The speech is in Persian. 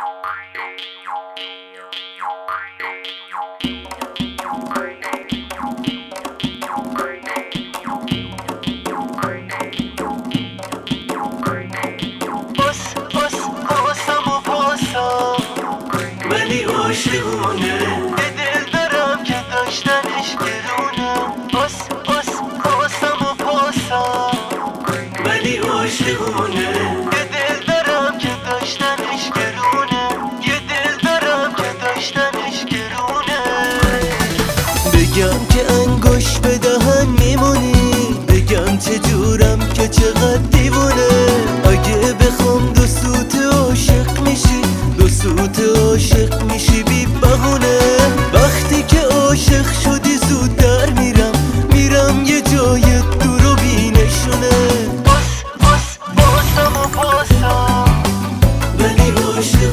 ولی عاشقونه یه دل دارم که داشتنش گرونه. آسم و پاسم ولی عاشقونه یه دل دارم که داشتنش گرونه. یه دل دارم که داشتنش گرونه. بگم که انگوش به دهن میمونی، بگم چجورم که چقدر دیوونه. اگه بخوام دو سوت عاشق میشی، دو سوت عاشق میشی بی بهونه. وقتی که عاشق شدی زود در میرم یه جای دور و بی نشونه. آسم و پاسم ولی عاشق